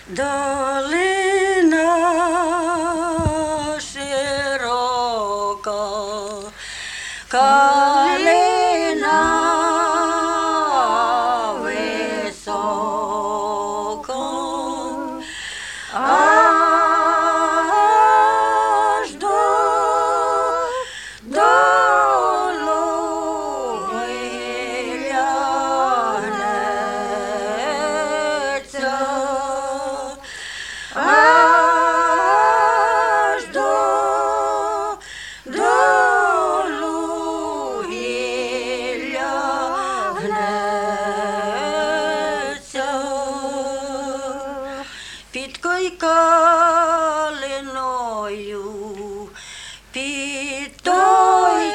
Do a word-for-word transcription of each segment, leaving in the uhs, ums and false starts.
Долина широка, калина висока, аж до долини лягнеться, аж до долу гілля гнеться. Під койкалиною, під той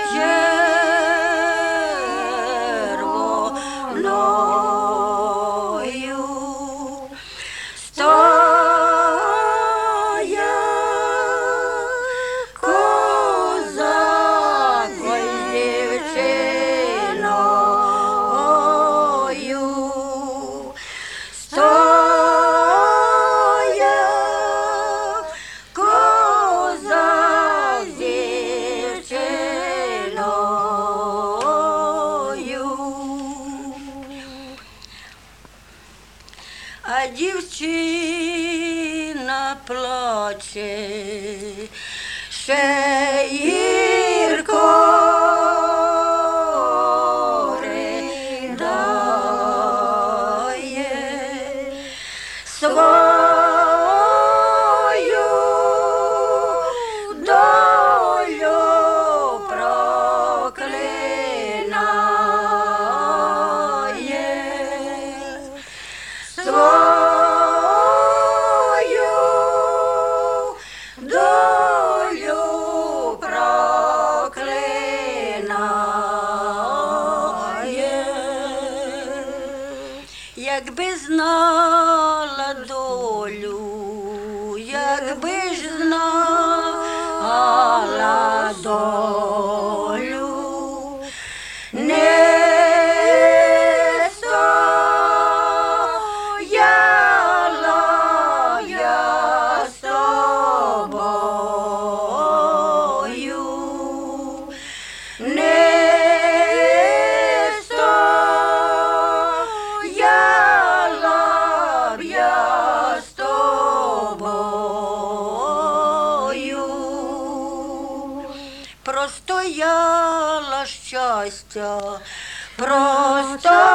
червоною стояв козак ой з дівчиною, стояв козак з дівчиною, а дівчина плаче, ще гірко ридає, свою долю проклинає, свою долю проклинає. Якби знала долю, якби ж знала долю, не стояла я з тобою, не стояла б я з тобою, простояла щастя, просто